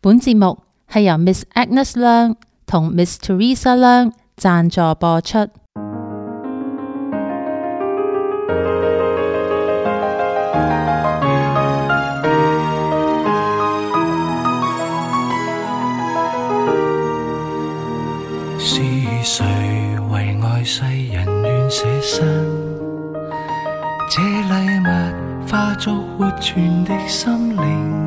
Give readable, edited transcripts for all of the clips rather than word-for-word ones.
本節目係由 Miss Agnes 梁同 Miss Teresa 梁贊助播出。 是誰為愛世人願捨身？這禮物化作活存的心靈。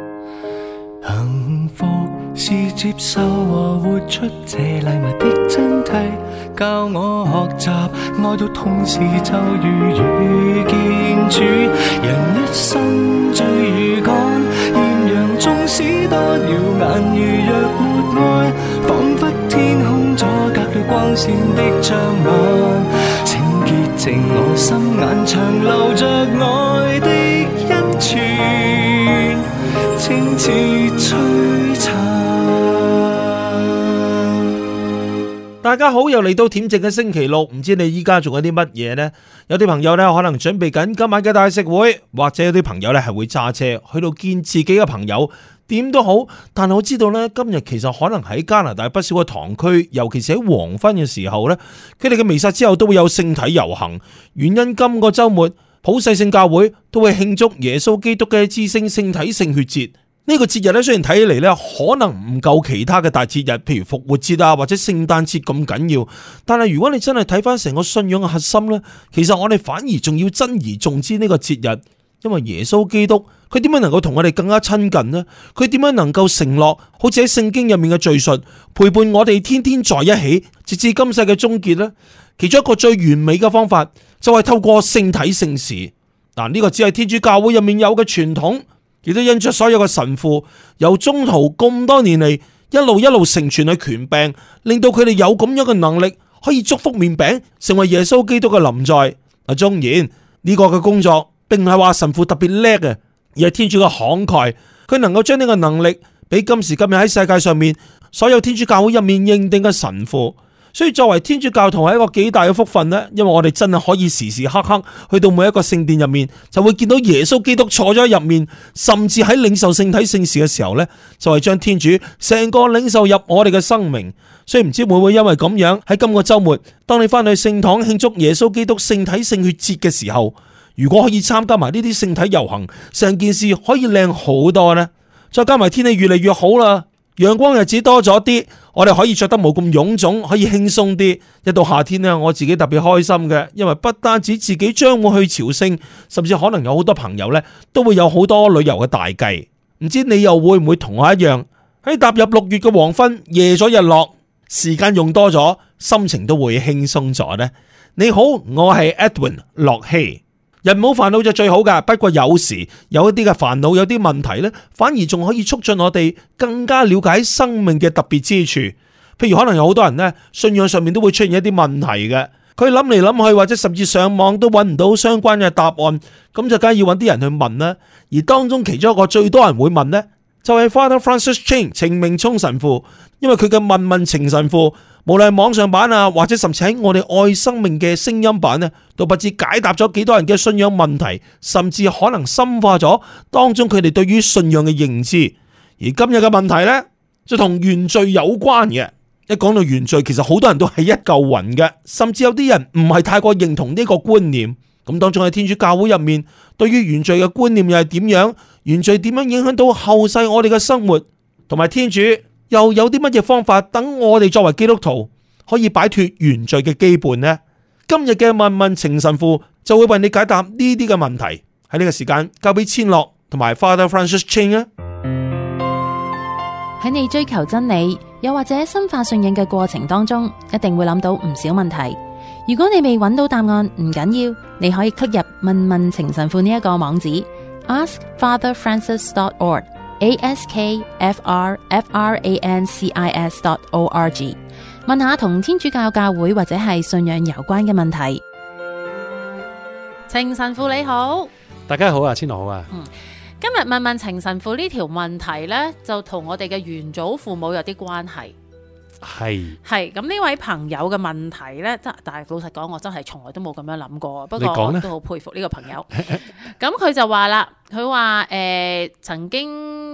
幸福是接受和活出這禮物的真諦，教我學習愛到同時就如遇見主。人一生最如趕，豔陽縱使多耀眼，如若沒愛，彷彿天空阻隔了光線的障礙。請潔淨我心眼，長留着愛的恩泉，清似璀璨。 大家好，又嚟到恬靜嘅星期六，唔知你依家做緊啲乜嘢呢？有啲朋友呢，可能準備緊今晚嘅大食會，或者有啲朋友呢係會揸車去到見自己嘅朋友，點都好。但係我知道呢，今日其實可能喺加拿大不少嘅堂區，尤其是喺黃昏嘅時候呢，佢哋嘅彌撒之後都會有聖體遊行。原因今個週末普世聖教會都會慶祝耶穌基督嘅至聖聖體聖血節。呢個節日咧，雖然睇起嚟咧可能唔夠其他嘅大節日，譬如復活節啊或者聖誕節咁緊要，但係如果你真係睇翻成個信仰嘅核心咧，其實我哋反而仲要珍而重之呢個節日，因為耶穌基督佢點樣能夠同我哋更加親近呢？佢點樣能夠承諾，好似喺聖經入面嘅敘述，陪伴我哋天天在一起，直至今世嘅終結呢？其中一個最完美嘅方法就係透過聖體聖事。嗱，呢個只係天主教會入面有嘅傳統。亦都因着所有嘅神父由中途咁多年嚟一路承傳嘅權柄，令到佢哋有咁樣嘅能力，可以祝福麵餅成為耶穌基督嘅臨在。當然呢個嘅工作並唔係話神父特別叻嘅，而係天主嘅慷慨，佢能夠將呢個能力俾今時今日喺世界上面所有天主教會入面認定嘅神父。所以作為天主教徒係一個幾大嘅福分呢，因為我哋真係可以時時刻刻去到每一個聖殿入面，就會見到耶穌基督坐咗喺入面，甚至喺領受聖體聖事嘅時候呢，就係將天主成個領受入我哋嘅生命。所以唔知會唔會因為咁樣喺今個週末，當你翻去聖堂慶祝耶穌基督聖體聖血節嘅時候，如果可以參加埋呢啲聖體遊行，成件事可以靚好多呢。再加埋天氣越嚟越好啦，陽光日子多咗啲，我哋可以着得冇咁臃腫，可以輕鬆啲。一到夏天呢，我自己特別開心嘅，因為不單止自己將會去朝聖，甚至可能有好多朋友呢都會有好多旅遊嘅大計。唔知你又會唔會同我一樣，喺踏入6月嘅黃昏，夜咗日落，時間用多咗，心情都會輕鬆咗呢？你好，我係 Edwin 駱曦。人冇煩惱就最好噶，不過有時有一啲嘅煩惱，有啲問題呢，反而仲可以促進我哋更加了解生命嘅特別之處。譬如可能有好多人呢，信仰上面都會出現一啲問題嘅，佢諗嚟諗去，或者甚至上網都揾唔到相關嘅答案，咁就梗係要揾啲人去問啦。而當中其中一個最多人會問呢，就係 Father Francis Chan 程明聰神父，因為佢嘅問問程神父，無論係網上版啊，或者甚至喺我哋愛生命嘅聲音版呢，都不知解答咗幾多人嘅信仰問題，甚至可能深化咗當中佢哋對於信仰嘅認知。而今日嘅問題呢，就同原罪有關嘅。一講到原罪，其實好多人都係一嚿雲嘅，甚至有啲人唔係太過認同呢個觀念。咁當中喺天主教會入面，對於原罪嘅觀念又係點樣？原罪點樣影響到後世我哋嘅生活？同埋天主又有啲乜嘢方法等我哋作為基督徒可以擺脫原罪嘅羈絆呢？今日嘅問問程神父就會為你解答呢啲嘅問題。喺呢個時間交俾千樂同埋 Father Francis Chan 啊！ 喺你追求真理又或者深化信仰嘅過程當中，一定會諗到唔少問題。如果你未揾到答案，唔緊要，你可以 click 入問問程神父呢一個網址 askfatherfrancis.org，askfrfrancis.org， 問下同天主教教會或者係信仰有關嘅問題。程神父你好， 大家好啊，千樂好啊。 今日問問程神父呢條問題呢，就同我哋嘅原祖父母有啲關係。係咁，呢位朋友嘅問題呢，但係老實講，我真係從來都冇咁樣諗過。不過我都好佩服呢個朋友。咁佢就話啦，佢話曾經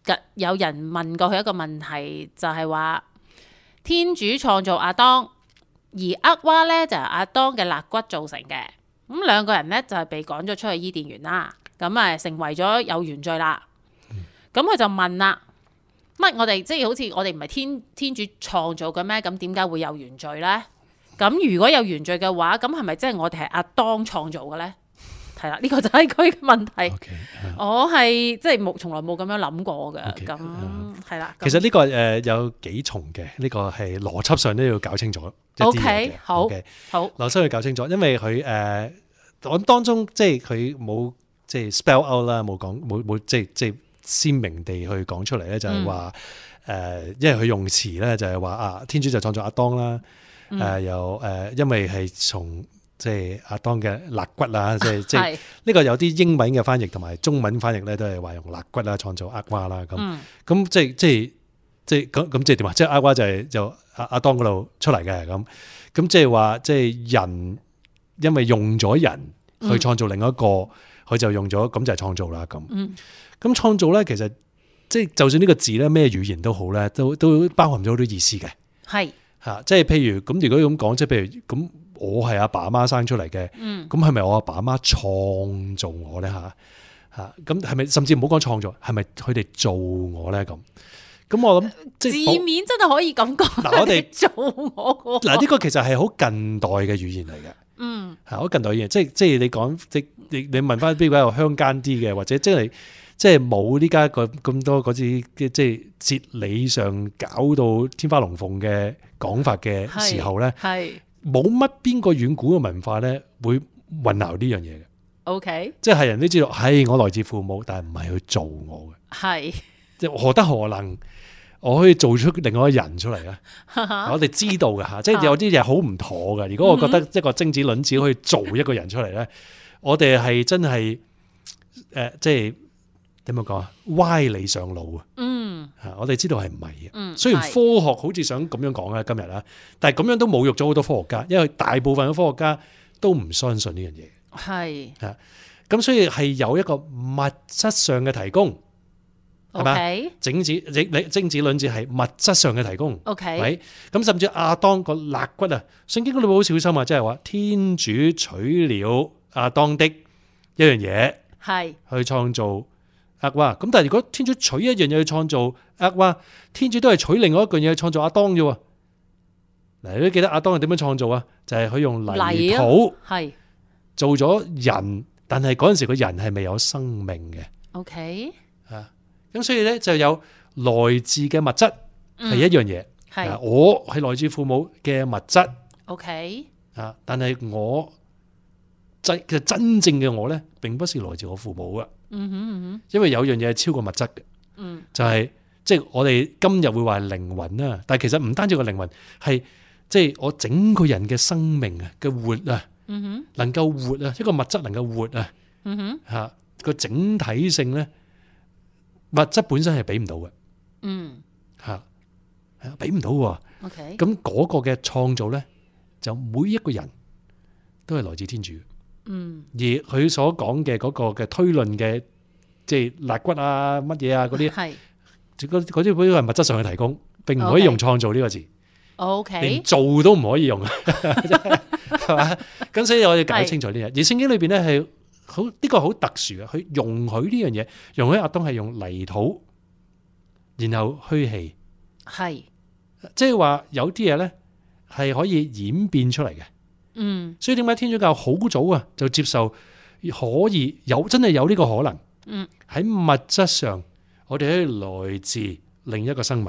有人問過佢一個問題，就係話天主創造亞當，而厄娃咧就係亞當嘅肋骨造成嘅。咁兩個人咧就係被趕咗出去伊甸園啦，咁啊成為咗有原罪啦。咁佢就問啦，乜我哋即係好似我哋唔係天主創造嘅咩？咁點解會有原罪咧？咁如果有原罪嘅話，咁係咪即係我哋係亞當創造嘅咧？係啦，呢個就係佢嘅問題。我係即係從來冇咁樣諗過嘅。咁係啦。 其實呢個有幾重嘅，呢個係邏輯上都要搞清楚一啲嘢嘅。 好， 邏輯要搞清楚，因為佢我當中即係佢冇即係 spell out 啦，冇即係鮮明地去講出嚟咧，就係話因為佢用詞咧就係話天主就創造亞當啦，又因為係從即係亞當嘅肋骨啦，即係呢個有啲英文嘅翻譯同埋中文翻譯咧都係話用肋骨啦創造厄娃啦，咁即係咁即係點啊？即係厄娃就亞當嗰度出嚟嘅，咁即係話即係人因為用咗人去創造另一個，佢就用咗咁就係創造啦咁。咁創造咧，其實即係就算呢個字咧，咩語言都好咧，都包含咗好多意思嘅。係吓，即係譬如咁，如果咁講，即係譬如咁，我係阿爸阿媽生出嚟嘅，咁係咪我阿爸阿媽創造我咧？吓，咁係咪甚至唔好講創造，係咪佢哋做我咧？咁我諗即係字面真係可以咁講。 嗱，我哋做我嗱呢個其實係好近代嘅語言嚟嘅。係好近代語言，即係你講即你問翻邊個有鄉間啲嘅，或者即係冇呢家咁多嗰啲即係哲理上搞到天花龍鳳嘅講法嘅時候咧，冇乜邊個遠古嘅文化咧會混淆呢樣嘢嘅。OK， 即係人都知道，係我來自父母，但係唔係去做我嘅。係即係何德何能，我可以做出另外一個人出嚟咧？我哋知道嘅吓，即係有啲嘢好唔妥嘅。如果我覺得一個精子卵子可以做一個人出嚟咧，我哋係真係即係。點樣講啊？歪理上腦啊！我哋知道係唔係嘅。雖然科學好似想咁樣講啊，今日啦，但係咁樣都侮辱咗好多科學家，因為大部分嘅科學家都唔相信呢樣嘢。係咁，所以係有一個物質上嘅提供，係咪？精子卵子係物質上嘅提供。OK，咁甚至亞當個肋骨啊，聖經嗰度好小心啊，即係話天主取了亞當的一樣嘢，係去創造厄娃。咁但係如果天主取一樣嘢去創造厄娃，天主都係取另外一樣嘢去創造亞當啫。嗱，你都記得亞當係點樣創造啊？就係佢用泥土係做咗人，但係嗰陣時個人係未有生命嘅。OK，咁所以咧就有來自嘅物質係一樣嘢。係我係來自父母嘅物質。OK，但係我其實真正嘅我咧，並不是來自我父母嘅。因為有樣嘢係超過物質嘅，就係即係我哋今日會話靈魂啦，但係其實唔單止個靈魂，係即係我整個人嘅生命啊嘅活啊，能夠活啊，一個物質能夠活啊，吓個整體性咧，物質本身係俾唔到嘅，吓俾唔到喎。咁嗰個嘅創造咧，就每一個人都係來自天主。而佢所講嘅嗰個嘅推論嘅，即係肋骨啊、乜嘢啊嗰啲，係嗰啲係物質上嘅提供，並唔可以用創造呢個字。OK，連做都唔可以用，係嘛？咁所以我哋搞清楚呢樣。而聖經裏邊咧係好呢個好特殊嘅，佢容許呢樣嘢，容許亞當係用泥土，然後虛氣，係即係話有啲嘢咧係可以演變出嚟嘅。所以點解天主教好早啊就接受可以有真係有呢個可能？喺物質上，我哋可以來自另一個生物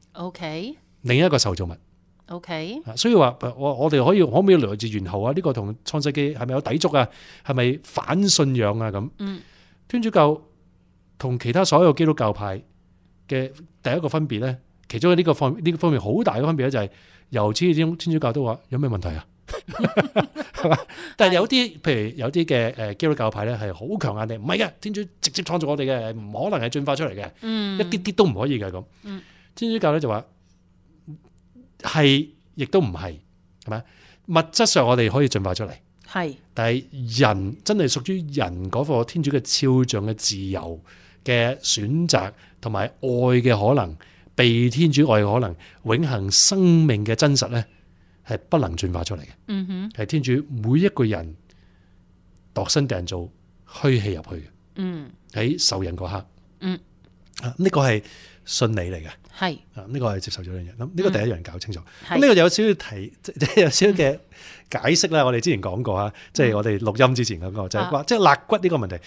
，OK， 另一個受造物，OK。所以話我哋可唔可以來自猿猴啊？呢個同創世記係咪有抵觸啊？係咪反信仰啊？咁，天主教同其他所有基督教派嘅第一個分別咧，其中呢個方面好大嘅分別咧，就係由始至終天主教都話有咩問題啊？係嘛？但係有啲，譬如有啲嘅基督教派咧，係好強硬地，唔係嘅，天主直接創造我哋嘅，唔可能係進化出嚟嘅，一啲啲都唔可以嘅咁。天主教咧就話係，亦都唔係，係咪？物質上我哋可以進化出嚟，係，但係人真係屬於人嗰個天主嘅肖像嘅自由嘅選擇同埋愛嘅可能，被天主愛嘅可能，永恆生命嘅真實咧，係不能進化出嚟嘅。係天主每一個人度身訂造虛氣入去嘅。喺受孕嗰刻，呢個係信理嚟嘅。係呢個係接受咗呢樣嘢。咁呢個第一樣搞清楚。咁呢個有少少提，即係有少少嘅解釋啦。我哋之前講過啊，即係我哋錄音之前嗰個就係話，即係肋骨呢個問題。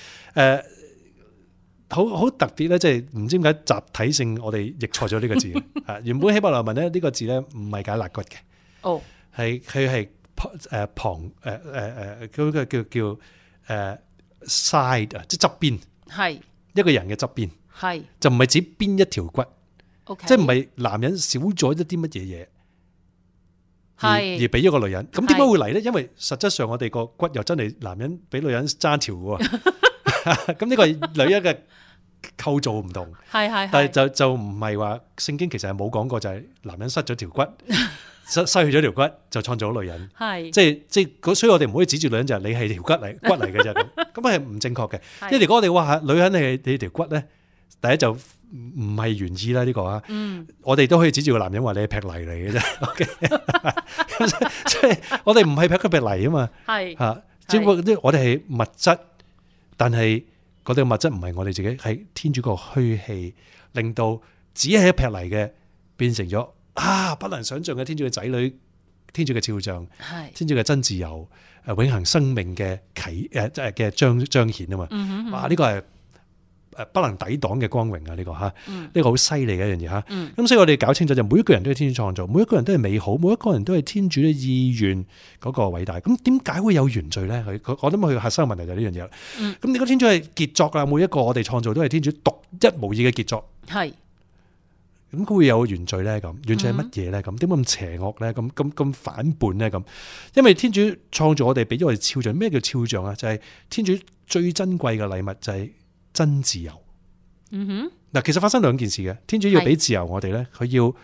好特別咧，即係唔知點解集體性我哋譯錯咗呢個字。原本希伯來文咧呢個字咧唔係解肋骨嘅。係佢係旁嗰個叫side 啊，即係側邊。係一個人嘅側邊。係就唔係指邊一條骨。即係唔係男人少咗一啲乜嘢嘢，而俾咗個女人。咁點解會嚟咧？因為實質上我哋個骨又真係男人比女人爭條嘅。咁呢個係女人嘅構造唔同。但係就唔係話聖經其實係冇講過，就係男人失咗條骨，失去咗條骨就創造咗女人。即係所以我哋唔可以指住女人就係你係條骨嚟嘅啫。咁係唔正確嘅。因為如果我哋話女人係你條骨咧，第一就唔係原意啦，呢個啊，我哋都可以指住個男人話你係劈泥嚟嘅啫。所以我哋唔係劈佢劈泥啊嘛。係吓，只不過我哋係物質，但係嗰啲物質唔係我哋自己，係天主個虛氣，令到只係一劈泥嘅變成咗不能想象嘅天主嘅仔女，天主嘅肖像，天主嘅真自由，永恆生命嘅嘅彰顯啊嘛。哇，呢個係不能抵擋嘅光榮啊！呢個呢個好犀利嘅一樣嘢吓。咁所以我哋搞清楚就每一個人都係天主創造，每一個人都係美好，每一個人都係天主嘅意願嗰個偉大。咁點解會有原罪咧？我諗佢核心問題就係呢樣嘢啦。咁你個天主係傑作啦，每一個我哋創造都係天主獨一無二嘅傑作。係。咁佢會有原罪咧？咁原罪係乜嘢咧？咁點解咁邪惡咧？咁反叛咧？咁因為天主創造我哋，俾咗我哋肖像。咩叫肖像啊？就係天主最珍貴嘅禮物就係真自由。嗱，其實發生兩件事嘅，天主要俾自由我哋咧，佢要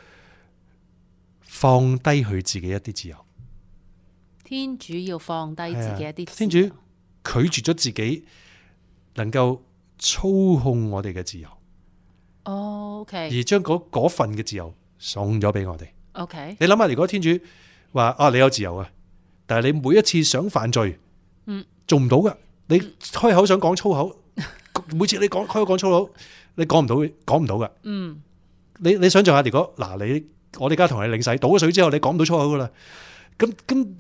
放低佢自己一啲自由。 天主要放低自己一啲自由。 天主拒絕咗自己能夠操控我哋嘅自由。 OK。 而將嗰份嘅自由送咗俾我哋。 OK。 你諗下，如果天主話你有自由啊，但係你每一次想犯罪，做唔到噶，你開口想講粗口。每次你開口講粗口，你講唔到噶。你想象下，如果我哋而家同你領洗，倒咗水之後，你講唔到粗口噶啦。咁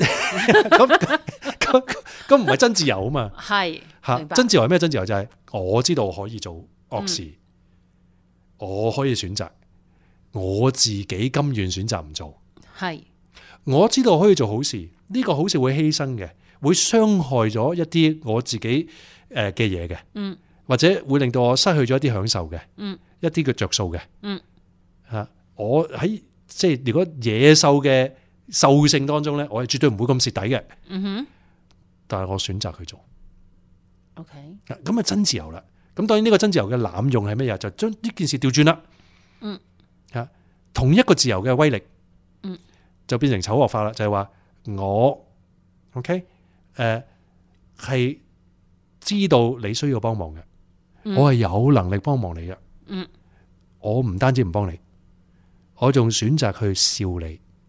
唔係真自由啊嘛。係吓，真自由係咩？真自由就係我知道我可以做惡事，我可以選擇，我自己甘願選擇唔做。係，我知道我可以做好事，呢個好事會犧牲嘅，會傷害咗一啲我自己嘅嘢嘅。或者會令到我失去咗一啲享受嘅，一啲嘅着數嘅。我喺即係如果野獸嘅獸性當中咧，我係絕對唔會咁蝕底嘅。但係我選擇去做。OK，咁啊真自由啦。咁當然呢個真自由嘅濫用係咩嘢？就將呢件事調轉啦。同一個自由嘅威力，就變成醜惡化啦。就係話我 OK，係知道你需要幫忙嘅。我係有能力幫忙你嘅，我唔單止唔幫你，我仲選擇去笑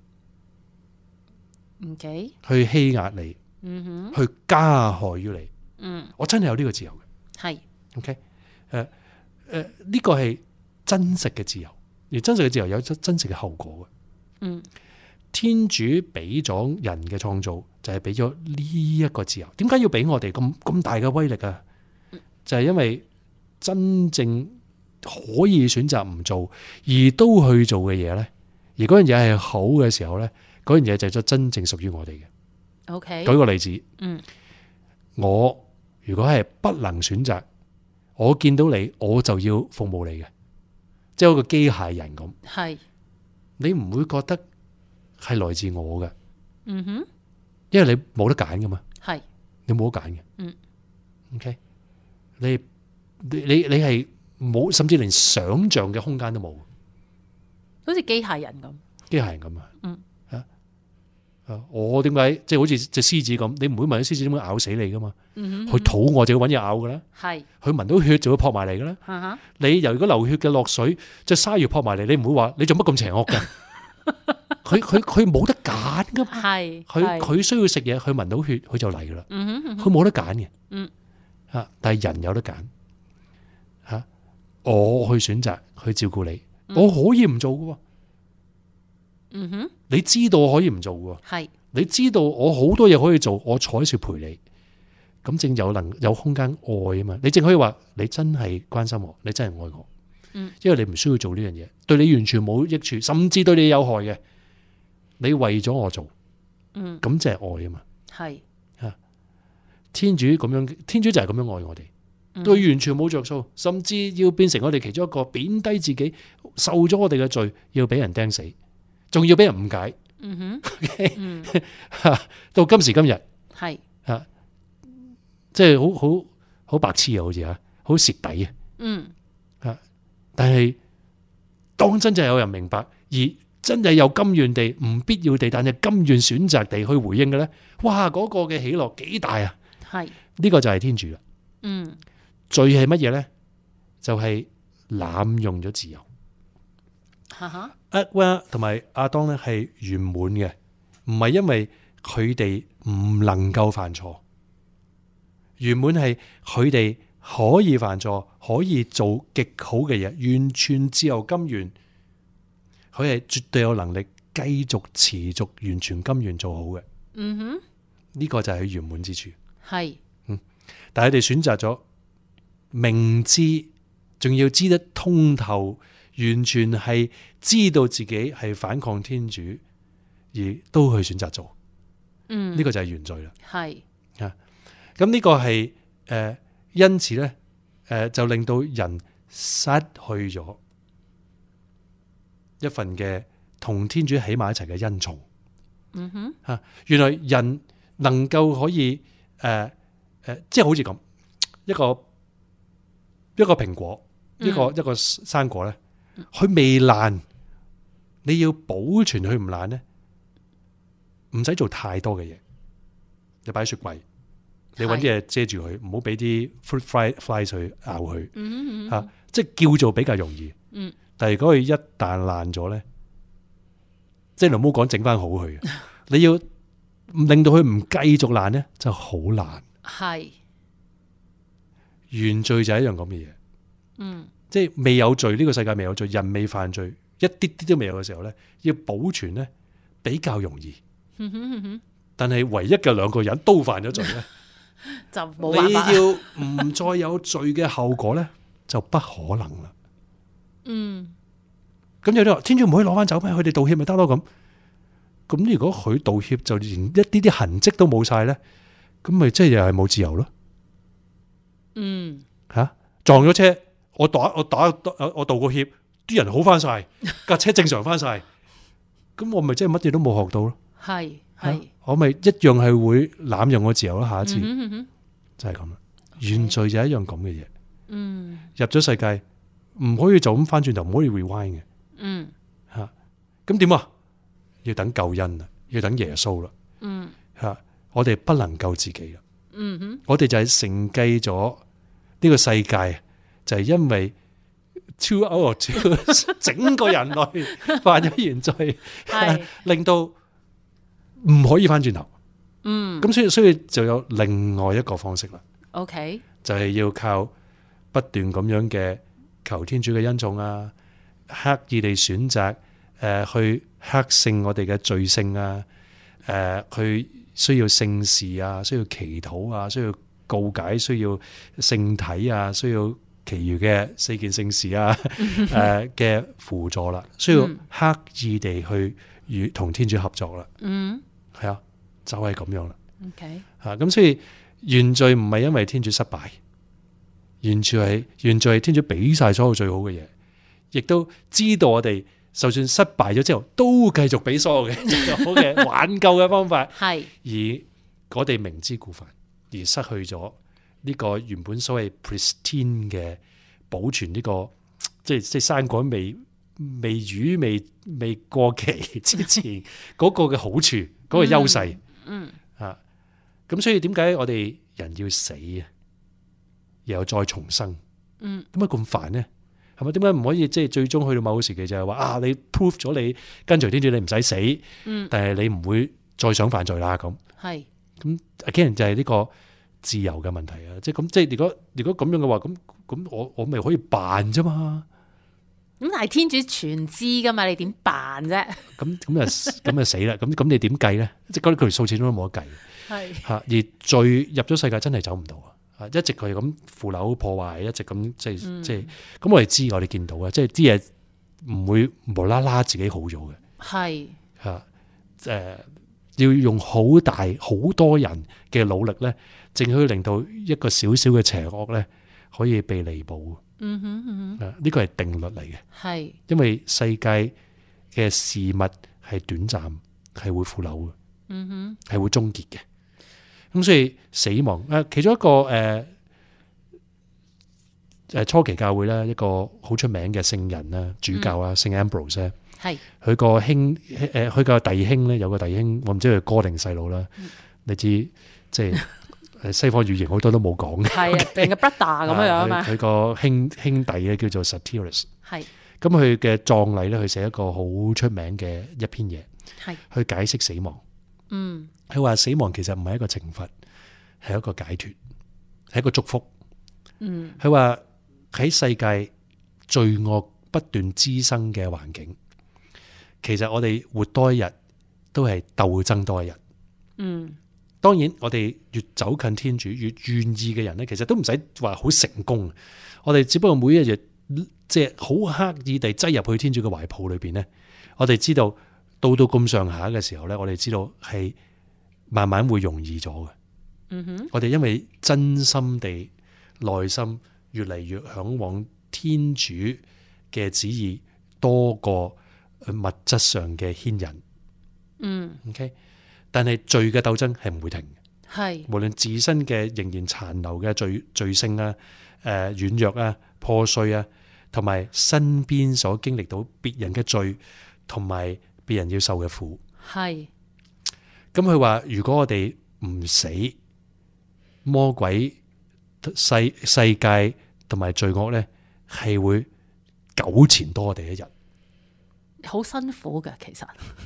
你，OK，去欺壓你，去加害於你，我真係有呢個自由嘅，係 ，OK，呢個係真實嘅自由，而真實嘅自由有真實嘅後果嘅，天主俾咗人嘅創造就係俾咗呢一個自由，點解要俾我哋咁大嘅威力啊？就係因為真正可以選擇唔做而都去做嘅嘢咧，而嗰樣嘢係好嘅時候咧，嗰樣嘢就真正屬於我哋嘅。OK，舉個例子，我如果係不能選擇，我見到你我就要服務你嘅，即係一個機械人咁。係，你唔會覺得係來自我嘅，因為你冇得揀噶嘛。係，你冇得揀嘅。OK，你係冇，甚至連想象嘅空間都冇， 好似機械人咁。 機械人咁啊！ 我點解即係好似隻獅子咁？你唔會問隻獅子點解咬死你噶嘛？佢肚餓就要揾嘢咬噶啦。係，佢聞到血就會撲埋嚟噶啦。你由如果流血嘅落水，隻鯊魚撲埋嚟，你唔會話你做乜咁邪惡㗎？佢冇得揀噶嘛。係，佢需要食嘢，佢聞到血佢就嚟噶啦。佢冇得揀嘅。但係人有得揀。我去選擇去照顧你，我可以唔做噶。你知道我可以唔做嘅，係你知道我好多嘢可以做，我坐喺度陪你，咁正有空間愛啊嘛。你正可以話你真係關心我，你真係愛我，因為你唔需要做呢樣嘢，對你完全冇益處，甚至對你有害嘅，你為咗我做，咁即係愛啊嘛。係天主咁樣，天主就係咁樣愛我哋，對完全冇着數，甚至要變成我哋其中一個貶低自己，受咗我哋嘅罪，要俾人釘死。仲要俾人誤解，到今時今日係即係好白痴啊，好似好蝕底啊，但係當真係有人明白，而真係有甘願地唔必要地，但係甘願選擇地去回應嘅咧，哇！嗰個嘅喜樂幾大啊！係呢個就係天主啦。罪係乜嘢咧？就係濫用咗自由。厄娃同埋亞當咧係圓滿嘅，唔係因為佢哋唔能夠犯錯，圓滿係佢哋可以犯錯，可以做極好嘅嘢，完全自由甘願，佢係絕對有能力繼續持續完全甘願做好嘅。呢個就係佢圓滿之處。係，但係佢哋選擇咗明知，仲要知得通透。完全係知道自己係反抗天主，而都去選擇做，呢個就係原罪啦。係咁呢個係因此咧就令到人失去咗一份嘅同天主喺埋一齊嘅恩寵。原來人能夠可以即係好似咁一個蘋果，一個生果咧。佢未爛，你要保存佢唔爛咧，唔使做太多嘅嘢。你擺喺雪櫃，你搵啲嘢遮住佢，唔好俾啲 fruit flies 去咬佢。即係叫做比較容易。但係如果佢一旦爛咗咧，即係唔好講整翻好佢，你要令到佢唔繼續爛咧，就好難。係原罪就係一樣咁嘅嘢。即係未有罪，呢個世界未有罪，人未犯罪，一啲啲都未有嘅時候咧，要保存咧比較容易。但係唯一嘅兩個人都犯咗罪咧，就冇辦法。你要唔再有罪嘅後果咧，就不可能啦。咁有啲話天主唔可以攞翻走咩？佢哋道歉咪得咯咁。咁如果佢道歉就連一啲痕跡都冇晒咧，咁咪即係又係冇自由咯。撞咗車。我道個歉，啲人好翻晒，架車正常翻晒，咁我咪即係乜嘢都冇學到咯。係，我咪一樣係會濫用我自由咯。下一次就係咁啦。原罪就係一樣咁嘅嘢。入咗世界唔可以就咁翻轉頭，唔可以 rewind 嘅。咁點啊？要等救恩啦，要等耶穌啦。我哋不能救自己啦。我哋就係承繼咗呢個世界。就係因為超歐整個人類犯咗原罪，令到唔可以翻轉頭。咁所以就有另外一個方式啦。OK， 就係要靠不斷咁樣嘅求天主嘅恩寵啊，刻意地選擇去克勝我哋嘅罪性啊，去需要聖事啊，需要祈禱啊，需要告解，需要聖體啊，需要其餘嘅4件聖事啊，嘅輔助啦，需要刻意地去與同天主合作啦。係啊，就係咁樣啦。OK，咁所以原罪唔係因為天主失敗，原罪係天主俾晒所有最好嘅嘢，亦都知道我哋就算失敗咗之後，都繼續俾所有嘅最好嘅挽救嘅方法。係而我哋明知故犯而失去咗呢個原本所謂 pristine 嘅保存呢個即係生果未過期之前嗰個嘅好處， 嗰個優勢。咁所以點解我哋人要死啊？然後再重生？點解咁煩呢？係咪？點解唔可以即係最終去到某個時期就係話你 prove 咗你跟隨天主，你唔使死，但係你唔會再想犯罪啦咁。係咁，again就係呢個自由嘅問題啊！即係咁，即係如果咁樣嘅話，咁我咪可以扮啫嘛。 咁但係天主全知噶嘛，你點辦啫？ 咁就死啦！咁你點計咧？即係嗰條數始終都冇得計。係吓，而罪入咗世界真係走唔到啊！一直佢咁腐朽破壞，一直咁即係咁我哋知，我哋見到啊，即係啲嘢唔會無啦啦自己好咗嘅。係吓要用好多人嘅努力咧，正可以令到一個少少嘅邪惡咧可以被彌補。呢個係定律嚟嘅。係因為世界嘅事物係短暫，係會腐朽嘅，係會終結嘅。咁所以死亡其中一個初期教會咧，一個好出名嘅聖人啦，主教啊，聖 Ambrose 咧，係佢個佢個弟兄咧，有個弟兄，我唔知佢哥定細佬啦。你知即係西方語言好多都冇講嘅，係啊，定個 brother 咁樣啊嘛。佢個兄弟咧叫做 Satyrus， 係咁佢嘅葬禮咧，佢寫一個好出名嘅一篇嘢，係去解釋死亡。佢話死亡其實唔係一個懲罰，係一個解脫，係一個祝福。佢話喺世界罪惡不斷滋生嘅環境，其實我哋活多一日都係鬥爭多一日。當然我哋越走近天主，越願意嘅人咧，其實都唔使話好成功。我哋只不過每一日即係好刻意地擠入去天主嘅懷抱裏邊咧，我哋知道到咁上下嘅時候咧，我哋知道係慢慢會容易咗嘅。我哋因為真心地內心越嚟越向往天主嘅旨意多過物質上嘅牽引。OK， 但係罪嘅鬥爭係唔會停嘅。係無論自身嘅仍然殘留嘅罪性啊、軟弱啊、破碎啊，同埋身邊所經歷到別人嘅罪，同埋別人要受嘅苦。係咁佢話，如果我哋唔死，魔鬼世界同埋罪惡咧，係會糾纏多我哋一日。好辛苦嘅，其實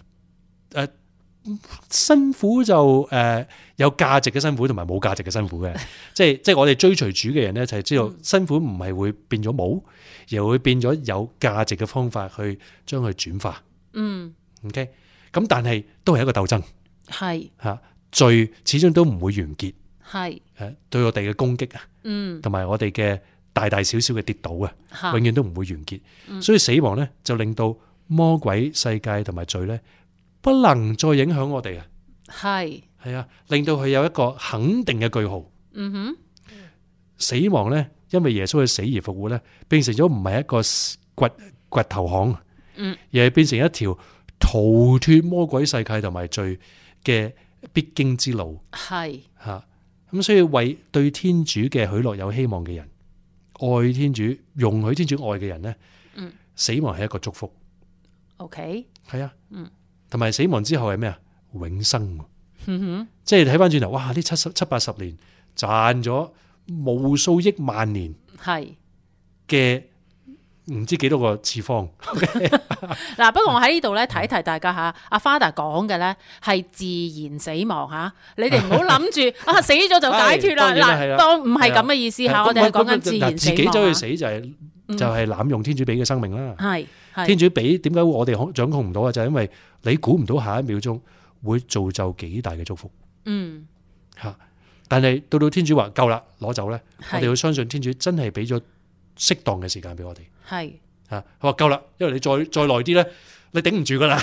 辛苦就有價值嘅辛苦同埋冇價值嘅辛苦嘅。即係我哋追隨主嘅人咧，就係知道辛苦唔係會變咗冇，而會變咗有價值嘅方法去將佢轉化。OK， 咁但係都係一個鬥爭。係吓罪始終都唔會完結。係對我哋嘅攻擊啊，同埋我哋嘅大大小小嘅跌倒啊，永遠都唔會完結。所以死亡咧就令到魔鬼世界同埋罪咧不能再影響我哋啊。係啊，令到佢有一個肯定嘅句號。死亡咧，因為耶穌嘅死而復活咧，變成咗唔係一個掘頭巷，而係變成一條逃脫魔鬼世界同埋罪嘅必經之路。係吓。咁所以為對天主嘅許諾有希望嘅人，愛天主、容許天主愛嘅人咧，死亡係一個祝福。OK， 係啊，同埋死亡之後係咩啊？永生。即係睇翻轉頭，哇！呢70-80年賺咗無數億萬年係嘅。唔知幾多個次方嗱，不過我喺呢度咧提一提大家吓，阿 Father 講嘅咧係自然死亡吓，你哋唔好諗住死咗就解脫啦。嗱，當唔係咁嘅意思吓，我哋係講緊自然死亡。自己走去死就係濫用天主俾嘅生命啦。係天主俾，點解我哋掌控唔到啊？就係因為你估唔到下一秒鐘會造就幾大嘅祝福。吓，但係到天主話夠啦，攞走咧，我哋要相信天主真係俾咗適當嘅時間俾我哋。係佢話夠啦，因為你再耐啲咧，你頂唔住噶啦。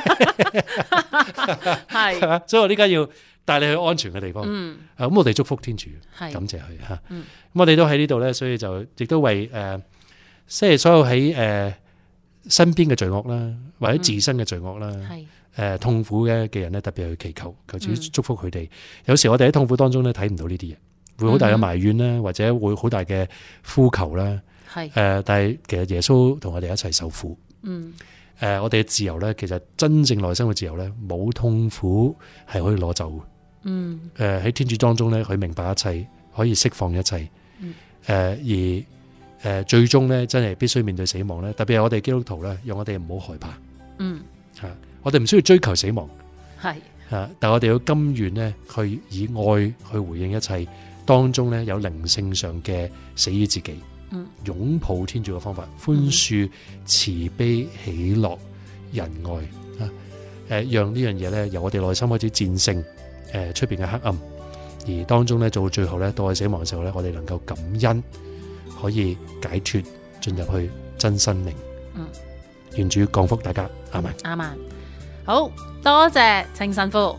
係，所以我呢家要帶你去安全嘅地方。咁我哋祝福天主，感謝佢吓。咁我哋都喺呢度咧，所以就亦都為即係所有喺身邊嘅罪惡啦，或者自身嘅罪惡啦，痛苦嘅人咧，特別去祈求主祝福佢哋。有時我哋喺痛苦當中咧睇唔到呢啲嘢，會好大嘅埋怨啦，或者會好大嘅呼求啦。但係其實耶穌同我哋一齊受苦。 我哋嘅自由咧，其實真正內心嘅自由咧，冇痛苦係可以攞走嘅。喺天主當中咧，佢明白一切，可以釋放一切。最終咧，真係必須面對死亡咧。特別係我哋基督徒咧，讓我哋唔好害怕。我哋唔需要追求死亡，但我哋要甘願咧，去以愛去回應一切。當中咧有靈性上嘅死於自己，擁抱天主嘅方法，寬恕、慈悲、喜樂、仁愛讓呢樣嘢咧由我哋內心開始戰勝出邊嘅黑暗，而當中咧到最後咧到係死亡嘅時候咧，我哋能夠感恩，可以解脫進入去真生命。願主降福大家，阿們。 阿們，好多謝程神父。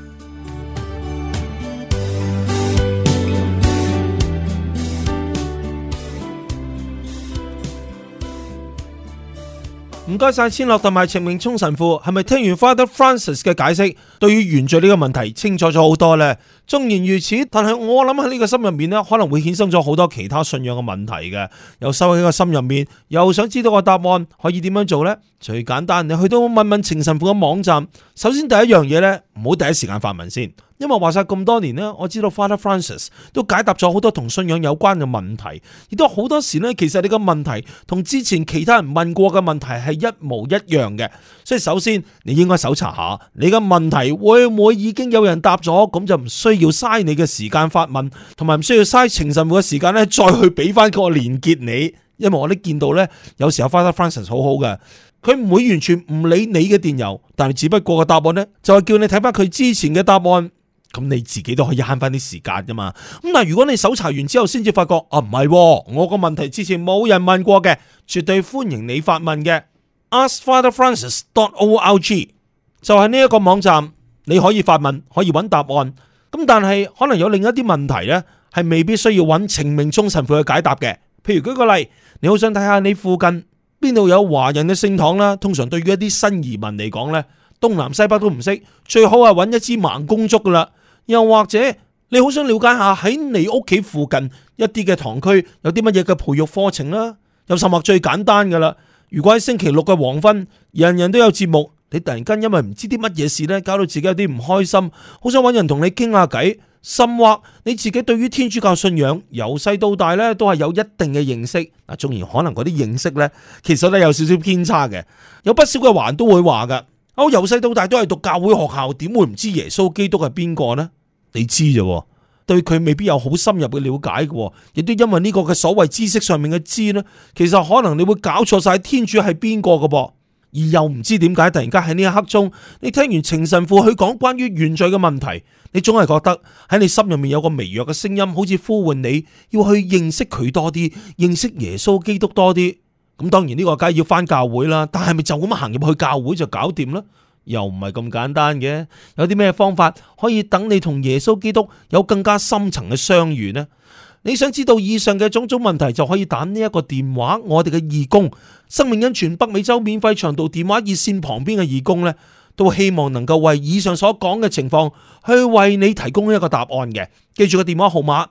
唔該晒千樂同埋程明聰神父，係咪聽完 Father Francis 嘅解釋，對於原罪呢個問題清楚咗好多呢？縱然如此，但係我諗喺呢個心入面呢，可能會衍生咗好多其他信仰嘅問題嘅。又收喺個心入面，又想知道個答案，可以點樣做呢？最簡單，你去到問問程神父嘅網站。首先第一樣嘢呢，唔好第一時間發問先，因為話晒咁多年呢，我知道 Father Francis 都解答咗好多同信仰有關嘅問題，亦都好多時呢，其實你個問題同之前其他人問過嘅問題係一模一樣嘅。所以首先你應該搜查下你嘅問題會唔會已經有人答咗，咁就唔需要嘥你嘅時間發問，同埋唔需要嘥程神父嘅時間呢，再去俾翻個連結你。因為我都見到呢，有時候 Father Francis 好好嘅，佢唔會完全唔理你嘅電郵，但係只不過個答案呢，就係叫你睇翻佢之前嘅答案，咁你自己都可以慳翻啲時間噶嘛。咁但係如果你搜查完之後先至發覺唔係，我個問題之前冇人問過嘅，絕對歡迎你發問嘅。askfatherfrancis.org 就係呢一個網站，你可以發問，可以揾答案。咁但係可能有另一啲問題呢，係未必需要揾程明聰神父去解答嘅。譬如舉個例，你好想睇下你附近邊度有華人嘅聖堂啦。通常對於一啲新移民嚟講呢，東南西北都唔識，最好係揾一支盲公竹噶啦。又或者你好想了解下喺你屋企附近一啲嘅堂區有啲乜嘢嘅培育課程啦。又甚或最簡單噶啦，如果喺星期六嘅黃昏，人人都有節目，你突然間因為唔知啲乜嘢事呢，搞到自己有啲唔開心，好想揾人同你傾下偈。甚或你自己對於天主教信仰由細到大咧都係有一定嘅認識，嗱，縱然可能嗰啲認識咧其實咧有少少偏差嘅，有不少嘅華人都會話噶，我由細到大都係讀教會學校，點會唔知耶穌基督係邊個呢？你知啫，對佢未必有好深入嘅了解嘅，亦都因為呢個嘅所謂知識上面嘅知呢，其實可能你會搞錯晒天主係邊個嘅噃。而又唔知點解突然間喺呢一刻中，你聽完程神父去講關於原罪嘅問題，你總係覺得喺你心入面有個微弱嘅聲音，好似呼喚你要去認識佢多啲，認識耶穌基督多啲。咁當然呢個梗係要返教會啦，但係咪就咁行入去教會就搞掂啦？又唔係咁簡單嘅。有啲咩方法可以等你同耶穌基督有更加深層嘅相遇呢？你想知道以上嘅種種問題，就可以打呢一個電話，我哋嘅義工生命恩泉北美洲免費長途電話熱線旁邊嘅義工呢，都希望能夠為以上所講嘅情況去為你提供一個答案嘅。記住個電話號碼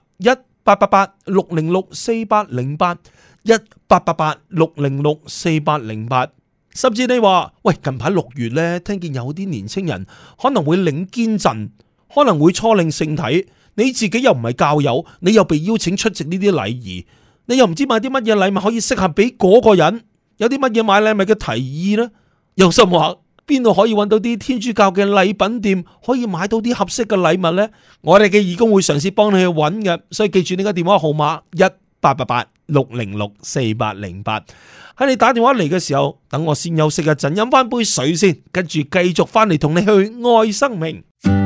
1888-606-4808 1888-606-4808。甚至你話喂，近排6月呢，聽見有啲年青人可能會領堅振，可能會初領聖體。你自己又唔係教友，你又被邀請出席呢啲禮儀，你又唔知買啲乜嘢禮物可以適合俾嗰個人，有啲乜嘢買禮物嘅提議呢？又心話邊度可以揾到啲天主教嘅禮品店可以買到啲合適嘅禮物呢？我哋嘅義工會嘗試幫你去揾嘅，所以記住呢個電話號碼1888-606-4808。喺你打電話嚟嘅時候，等我先休息一陣，飲翻杯水先，跟住繼續翻嚟同你去愛生命。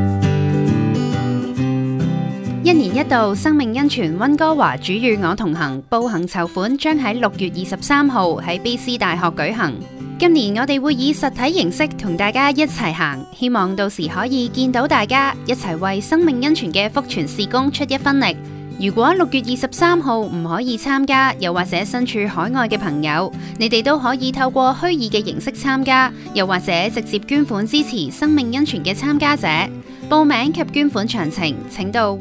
一年一度生命恩泉溫哥華主與我同行步行籌款將喺6月23號喺卑斯大學舉行。今年我哋會以實體形式同大家一齊行，希望到時可以見到大家，一齊為生命恩泉嘅福傳事工出一分力。如果6月23號唔可以參加，又或者身處海外嘅朋友，你哋都可以透過虛擬嘅形式參加，又或者直接捐款支持生命恩泉嘅參加者。報名及捐款詳情，請到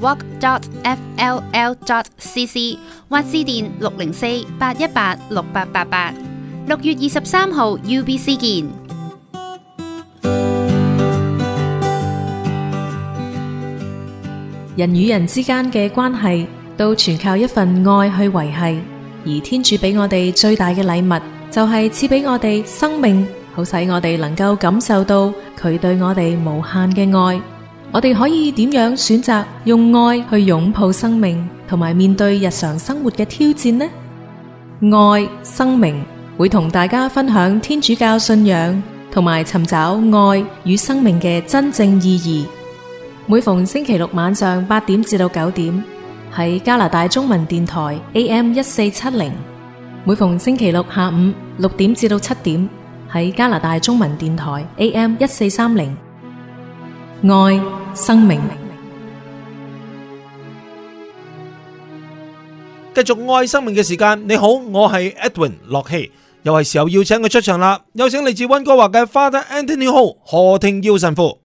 walk.fll.cc 或致電604-818-6888。 6月23號 UBC 見。 人與人之間嘅關係都全靠一份愛去維繫，而天主俾我哋最大嘅禮物就係賜俾我哋生命，好使我哋能夠感受到佢對我哋無限嘅愛。我哋可以點樣選擇用愛去擁抱生命，同埋面對日常生活嘅挑戰呢？愛生命會同大家分享天主教信仰，同埋尋找愛與生命嘅真正意義。每逢星期六晚上8點至到9點，喺加拿大中文電台 AM1470；每逢星期六下午6點至到7點，喺加拿大中文電台 AM1430。愛生命， 繼續愛生命嘅時間。你好，我係 Edwin 駱曦，又係時候要請佢出場啦。有請嚟自溫哥華嘅 Father Anthony Ho 何廷耀神父。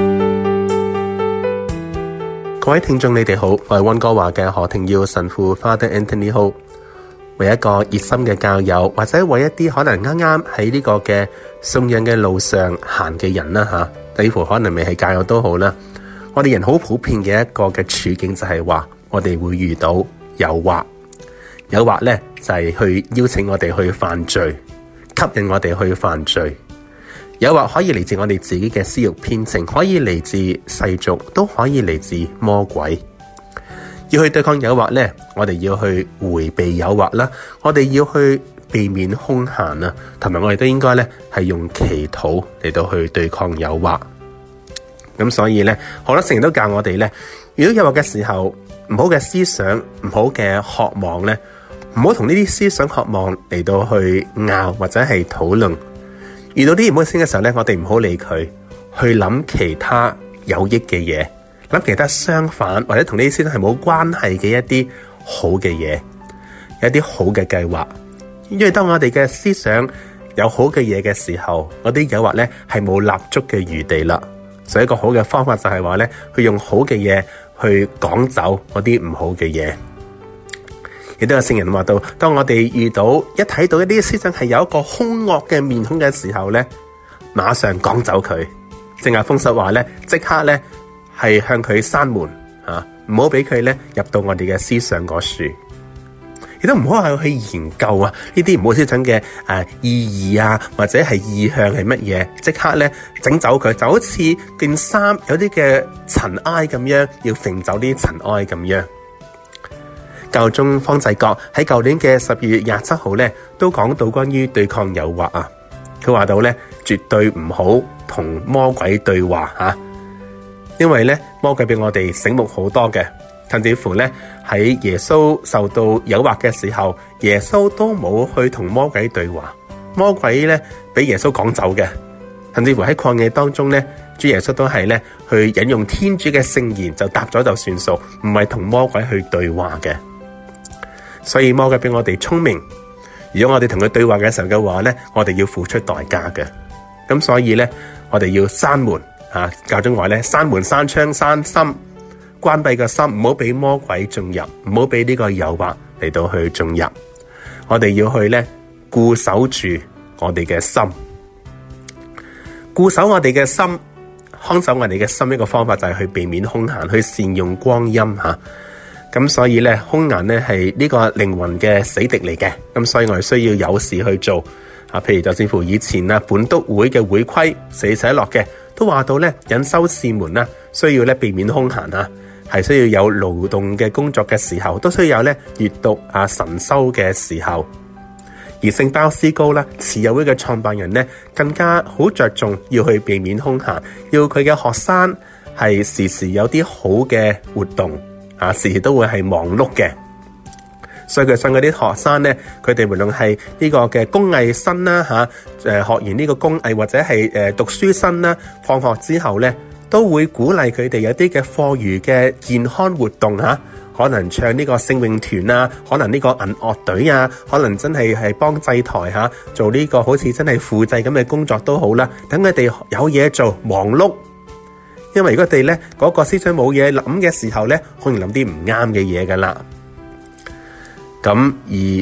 各位聽眾你哋好，我係溫哥華嘅何廷耀神父 Father Anthony Ho。為一個熱心嘅教友，或者為一啲可能啱啱喺呢個嘅信仰嘅路上行嘅人啦吓，幾乎可能未係教友都好啦。我哋人好普遍嘅一個嘅處境就係話，我哋會遇到誘惑，誘惑呢就係去邀請我哋去犯罪，吸引我哋去犯罪。誘惑可以嚟自我哋自己嘅私欲偏情，可以嚟自世俗，都可以嚟自魔鬼。要去對抗誘惑呢，我哋要去回避誘惑啦，我哋要去避免兇閒啦，同埋我哋都應該呢係用祈禱嚟到去對抗誘惑。咁所以呢，好多聖人都教我哋呢，遇到誘惑嘅時候，唔好嘅思想，唔好嘅渴望呢，唔好同呢啲思想渴望嚟到去拗或者係討論。遇到啲唔好嘅事嘅時候呢，我哋唔好理佢，去諗其他有益嘅嘢，諗其他相反或者同呢啲思想係冇關係嘅一啲好嘅嘢，有一啲好嘅計劃。因為當我哋嘅思想有好嘅嘢嘅時候，嗰啲誘惑呢係冇立足嘅餘地啦。所以一個好嘅方法就係話呢，去用好嘅嘢去趕走嗰啲唔好嘅嘢。亦都有聖人話到，當我哋遇到一睇到一啲思想係有一個兇惡嘅面孔嘅時候呢，馬上趕走佢。正話風濕話呢，即刻呢係向佢閂門啊，唔好俾佢呢入到我哋嘅思想嗰處。亦都唔好係去研究啊呢啲唔好思想嘅意義啊，或者係意向係乜嘢，即刻呢整走佢，就好似件衫有啲嘅塵埃咁樣，要揈走啲塵埃咁樣。教宗方濟各喺舊年嘅12月27號呢，都講到關於對抗誘惑啊。佢話到呢，絕對唔好同魔鬼對話啊，因為呢，魔鬼比我哋醒目好多嘅，甚至乎呢，喺耶穌受到誘惑嘅時候，耶穌都冇去同魔鬼對話，魔鬼呢俾耶穌趕走嘅。甚至乎喺曠野當中呢，主耶穌都係呢去引用天主嘅聖言就答咗就算數，唔係同魔鬼去對話嘅。所以魔鬼比我哋聰明，如果我哋同佢對話嘅時候嘅話呢，我哋要付出代價嘅。咁所以呢，我哋要閂門啊，教宗話呢，閂門閂窗閂心，關閉個心，唔好俾魔鬼進入，唔好俾呢個誘惑嚟到去進入。我哋要去呢固守住我哋嘅心，固守我哋嘅心，看守我哋嘅心。一個方法就係去避免空閒，去善用光陰吓。咁所以咧，空閒咧係呢個靈魂嘅死敵嚟嘅。咁所以我哋需要有事去做啊。譬如就似乎以前啊本篤會嘅會規寫落嘅，都話到咧隱修士們啦，需要咧避免空閒啊，係需要有勞動嘅工作嘅時候，都需要有咧閱讀啊神修嘅時候。而聖鮑思高啦，慈幼會嘅創辦人咧，更加好着重要去避免空閒，要佢嘅學生係時時有啲好嘅活動。啊，時時都會係忙碌嘅，所以佢想嗰啲學生咧，佢哋無論係呢個嘅工藝生啦，學完呢個工藝或者係讀書生啦，放學之後咧，都會鼓勵佢哋有啲嘅課餘嘅健康活動吓，可能唱呢個聖詠團啊，可能呢個銀樂隊啊，可能真係幫祭台吓，做呢個好似真係輔祭咁嘅工作都好啦，等佢哋有嘢做，忙碌。因為如果佢哋咧嗰個思想冇嘢諗嘅時候咧，可能諗啲唔啱嘅嘢噶啦。咁而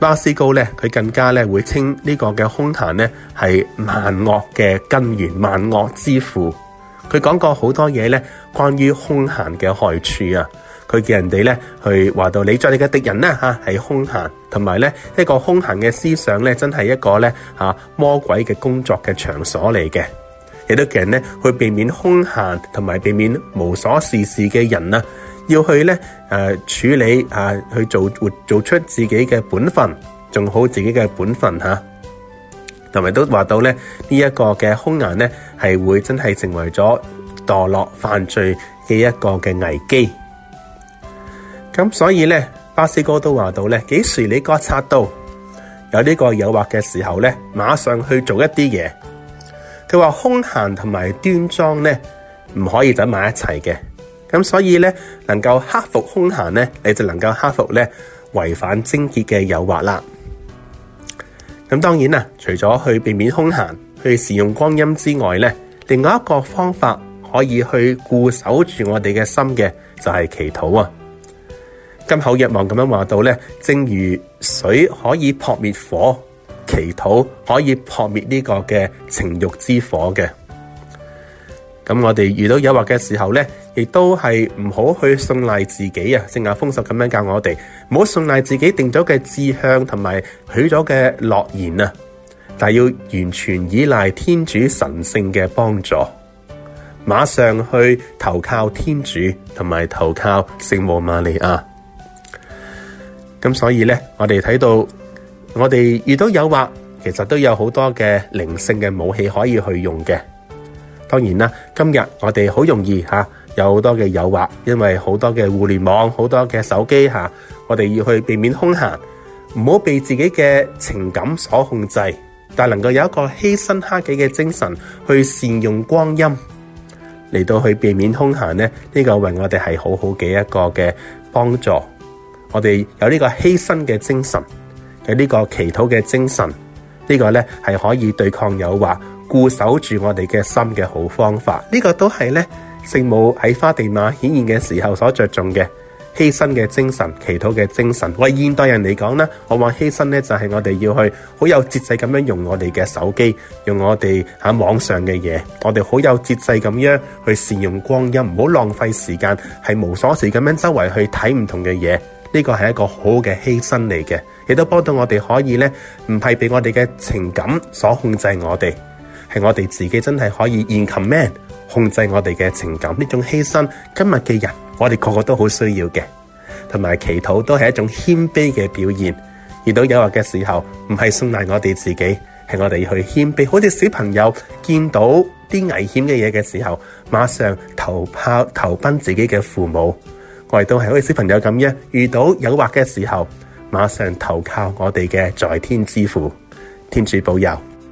巴斯高咧，佢更加咧會稱呢個嘅空閒咧係萬惡嘅根源，萬惡之父。佢講過好多嘢咧，關於空閒嘅害處啊。佢叫人哋咧去話到你在你嘅敵人咧係空閒，同埋咧一個空閒嘅思想咧，真係一個咧魔鬼嘅工作嘅場所嚟嘅。亦都叫人咧去避免空閒，同埋避免無所事事嘅人啊，要去咧處理去做出自己嘅本分，做好自己嘅本分嚇。同埋都話到咧呢一個嘅空閒咧係會真係成為咗墮落犯罪嘅一個嘅危機。咁所以咧，巴斯哥都話到咧，幾時你覺察到有呢個誘惑嘅時候咧，馬上去做一啲嘢。佢話空閒同埋端莊咧唔可以走埋一齊嘅。咁所以咧，能夠克服空閒咧，你就能夠克服咧違反貞潔嘅誘惑啦。咁當然啦，除咗去避免空閒，去善用光陰之外咧，另外一個方法可以去固守住我哋嘅心嘅，就係祈禱啊。金口若望咁樣話到咧，正如水可以撲滅火，祈禱可以撲滅呢個嘅情慾之火嘅。咁我哋遇到誘惑嘅時候咧，亦都係唔好去信賴自己啊。聖亞豐十咁樣教我哋，唔好信賴自己定咗嘅志向同埋許咗嘅諾言啊，但係要完全依賴天主神聖嘅幫助，馬上去投靠天主同埋投靠聖母瑪利亞。咁所以咧，我哋睇到我哋遇到誘惑，其實都有好多嘅靈性嘅武器可以去用嘅。當然啦，今日我哋好容易有好多嘅誘惑，因為好多嘅互聯網，好多嘅手機我哋要去避免空閒，唔好被自己嘅情感所控制，但能夠有一個犧牲克己嘅精神，去善用光陰嚟到去避免空閒呢，呢個為我哋係好好嘅一個嘅幫助。我哋有呢個犧牲嘅精神，有呢個祈禱嘅精神，呢個呢係可以對抗誘惑，固守住我哋嘅心嘅好方法。呢個都係呢聖母喺花地瑪顯現嘅時候所着重嘅犧牲嘅精神，祈禱嘅精神。為現代人嚟講呢，往往犧牲呢就係我哋要去好有節制咁樣用我哋嘅手機，用我哋喺網上嘅嘢，我哋好有節制咁樣去善用光陰，唔好浪費時間，係無所事咁樣周圍去睇唔同嘅嘢。呢個係一個好嘅犧牲嚟嘅，亦都幫到我哋可以呢，唔係被我哋嘅情感所控制我哋，係我哋自己真係可以 in command 控制我哋嘅情感。呢種犧牲，今日嘅人我哋個個都好需要嘅，同埋祈禱都係一種謙卑嘅表現。遇到誘惑嘅時候，唔係信賴我哋自己，係我哋去謙卑。好似小朋友見到啲危險嘅嘢嘅時候，馬上投奔自己嘅父母。我哋都係好似小朋友咁樣，遇到誘惑嘅時候，馬上投靠我哋嘅在天之父。天主保佑。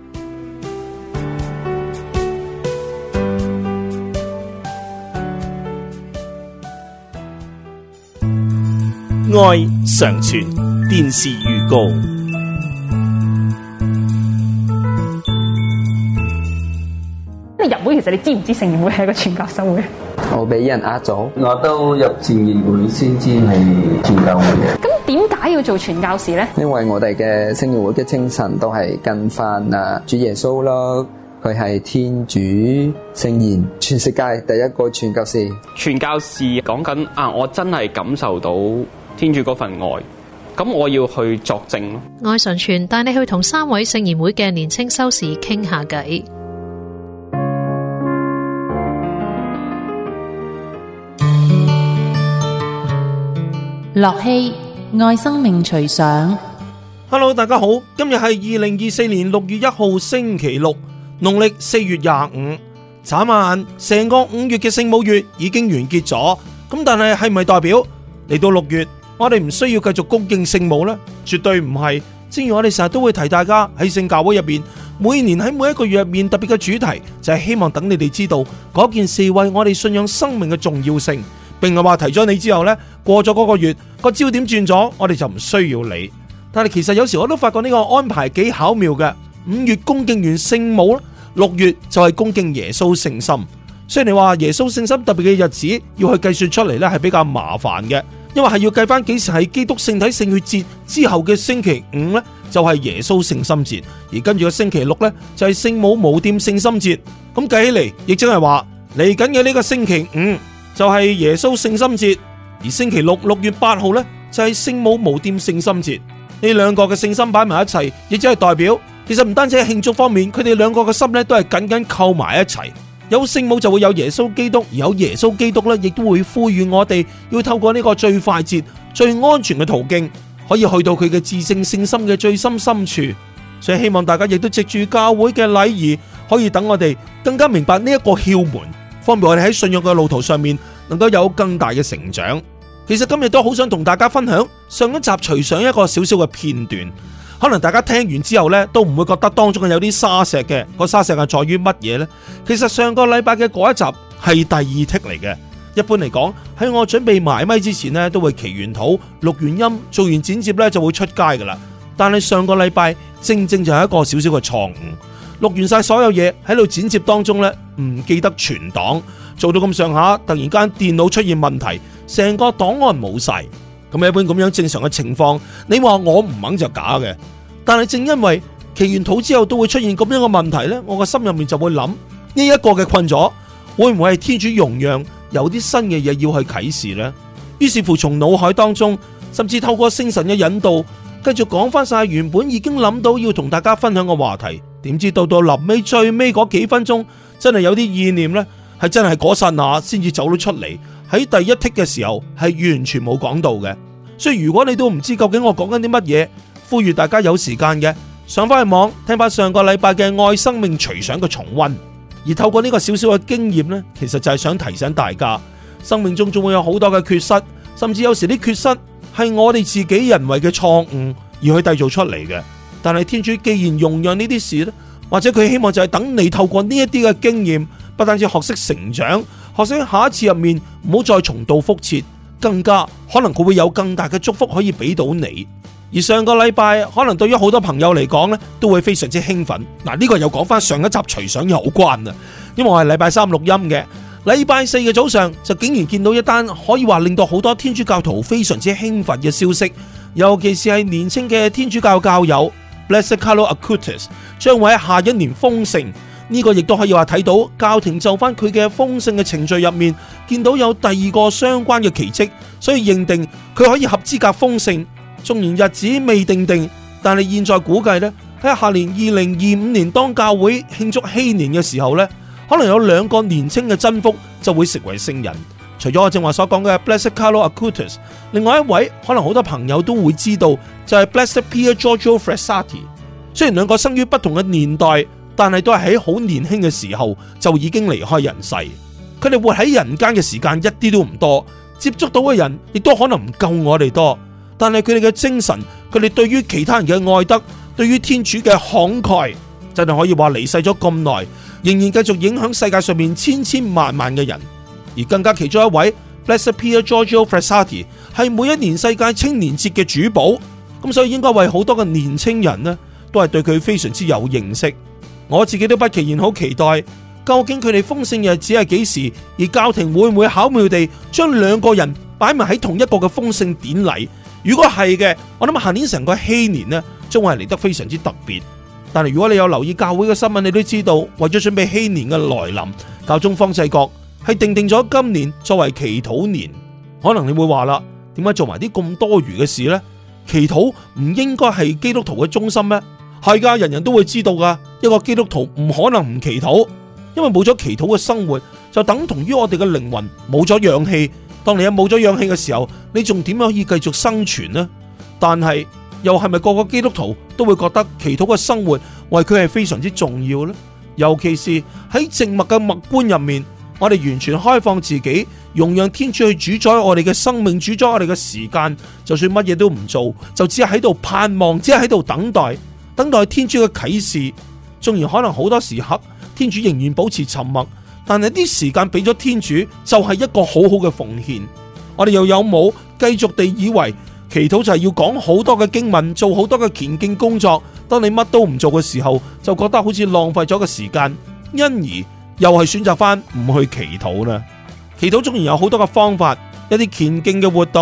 愛常傳電視預告。 你入會其實你知唔知聖言會係一個傳教修會？ 我俾人呃咗， 我都入聖言會先知係傳教會嘅。 咁點解要做傳教士呢？ 因為我哋嘅聖言會嘅精神都係跟翻主耶穌啦，佢係天主聖言，全世界第一個傳教士。 傳教士講緊我真係感受到天主嗰份愛，咁我要去作證咯。 愛常傳帶你去同3位聖言會嘅年青修士傾下偈。 樂熙愛生命隨想。 Hello， 大家好，今日係2024年6月1號星期六，農曆4月25。眨眼成個5月嘅聖母月已經完結咗，咁但係係咪代表嚟到6月我哋唔需要繼續恭敬聖母呢？絕對唔係。正如我哋成日都會提大家喺聖教會入邊，每年喺每一個月入面特別嘅主題就係希望等你哋知道嗰件事為我哋信仰生命嘅重要性，並係話提咗你之後呢，過咗嗰個月個焦點轉咗，我哋就唔需要理。但係其實有時我都發覺呢個安排幾巧妙嘅。5月恭敬完聖母，6月就係恭敬耶穌聖心。雖然你話耶穌聖心特別嘅日子要去計算出嚟呢係比較麻煩嘅， 因為係要計翻幾時係基督聖體聖血節之後嘅星期五呢，就係耶穌聖心節，而跟住個星期六呢，就係聖母無玷聖心節。咁計起嚟，亦即係話嚟緊嘅呢個星期五就係耶穌聖心節，而星期六6月8號呢，就係聖母無玷聖心節。呢兩個嘅聖心擺埋一齊，亦即係代表其實唔單止喺慶祝方面，佢哋兩個嘅心呢都係緊緊扣埋一齊。有聖母就會有耶穌基督，而有耶穌基督呢，亦都會呼籲我哋要透過呢個最快捷、最安全嘅途徑，可以去到佢嘅至聖聖心嘅最深深處。所以希望大家亦都藉住教會嘅禮儀，可以等我哋更加明白呢一個竅門，方便我哋喺信仰嘅路途上面能夠有更大嘅成長。其實今日都好想同大家分享上一集隨上一個少少嘅片段。可能大家聽完之後呢，都唔會覺得當中有啲沙石嘅。個沙石係在於乜嘢呢？其實上個禮拜嘅嗰一集係第二剔嚟嘅。一般嚟講，喺我準備埋咪之前呢，都會祈完禱、錄完音、做完剪接呢，就會出街噶啦。但係上個禮拜正正就係一個少少嘅錯誤，錄完晒所有嘢喺度剪接當中呢，唔記得存檔，做到咁上下，突然間電腦出現問題，成個檔案冇晒。咁一般咁樣正常嘅情況，你話我唔肯就假嘅。但係正因為祈完禱之後都會出現咁樣嘅問題呢，我個心入面就會諗，呢一個嘅困咗，會唔會係天主容讓有啲新嘅嘢要去啟示呢？於是乎從腦海當中，甚至透過聖神嘅引導，繼續講翻晒原本已經諗到要同大家分享嘅話題。點知到臨尾最尾嗰幾分鐘，真係有啲意念呢，係真係嗰剎那先至走咗出嚟。喺第一剔嘅時候係完全冇講到嘅，所以如果你都唔知究竟我講緊啲乜嘢，呼籲大家有時間嘅上翻去網聽翻上個禮拜嘅愛生命隨想嘅重溫。而透過呢個少少嘅經驗呢，其實就係想提醒大家，生命中仲會有好多嘅缺失，甚至有時啲缺失係我哋自己人為嘅錯誤而去締造出嚟嘅。但係天主既然容讓呢啲事呢，或者佢希望就係等你透過呢一啲嘅經驗，不單止學識成長，學識下一次入面唔好再重蹈覆轍，更加可能佢會有更大嘅祝福可以俾到你。而上個禮拜可能對於好多朋友嚟講呢，都會非常之興奮。嗱，呢個又講翻上一集隨想有關啦，因為我係禮拜三錄音嘅，禮拜四嘅早上就竟然見到一單可以話令到好多天主教徒非常之興奮嘅消息，尤其是係年輕嘅天主教教友 Blessed Carlo Acutis 將會喺下一年封聖。呢個亦都可以話睇到教廷就翻佢嘅封聖嘅程序入面，見到有第二個相關嘅奇蹟，所以認定佢可以合資格封聖。縱然日子未定，但係現在估計呢，喺下年2025年當教會慶祝禧年嘅時候呢，可能有2個年輕嘅真福就會成為聖人。除咗我正話所講嘅 Blessed Carlo Acutis， 另外一位可能好多朋友都會知道就係 Blessed Pier Giorgio Frassati。雖然兩個生於不同嘅年代，但係都係喺好年輕嘅時候就已經離開人世。佢哋活喺人間嘅時間一啲都唔多，接觸到嘅人亦都可能唔夠我哋多。但係佢哋嘅精神，佢哋對於其他人嘅愛德，對於天主嘅慷慨，真係可以話離世咗咁耐，仍然繼續影響世界上面千千萬萬嘅人。而更加其中一位 Blessed Pier Giorgio Frassati 係每一年世界青年節嘅主保，咁所以應該為好多嘅年青人呢，都係對佢非常之有認識。我自己都不期然好期待，究竟佢哋封聖日子係幾時，而教廷會唔會巧妙地將2個人擺埋喺同一個嘅封聖典禮？如果係嘅，我諗下年成個禧年呢，將會係嚟得非常之特別。但係如果你有留意教會嘅新聞，你都知道為咗準備禧年嘅來臨，教宗方濟各係定咗今年作為祈禱年。可能你會話啦，點解做埋啲咁多餘嘅事呢？祈禱唔應該係基督徒嘅中心咩？係噶，人人都會知道噶，一個基督徒唔可能唔祈禱，因為冇咗祈禱嘅生活，就等同於我哋嘅靈魂冇咗氧氣。當你冇咗氧氣嘅時候，你仲點樣可以繼續生存呢？但係又係咪個個基督徒都會覺得祈禱嘅生活為佢係非常之重要呢？尤其是喺靜默嘅默觀入面，我哋完全開放自己，容讓天主去主宰我哋嘅生命，主宰我哋嘅時間，就算乜嘢都唔做，就只係喺度盼望，只係喺度等待天主嘅啟示。縱然可能好多時刻天主仍然保持沉默，但係啲時間俾咗天主就係一個好好嘅奉獻。我哋又有冇繼續地以為祈禱就係要講好多嘅經文，做好多嘅虔敬工作？當你乜都唔做嘅時候，就覺得好似浪費咗個時間，因而又係選擇翻唔去祈禱啦。祈禱縱然有好多嘅方法，一啲虔敬嘅活動，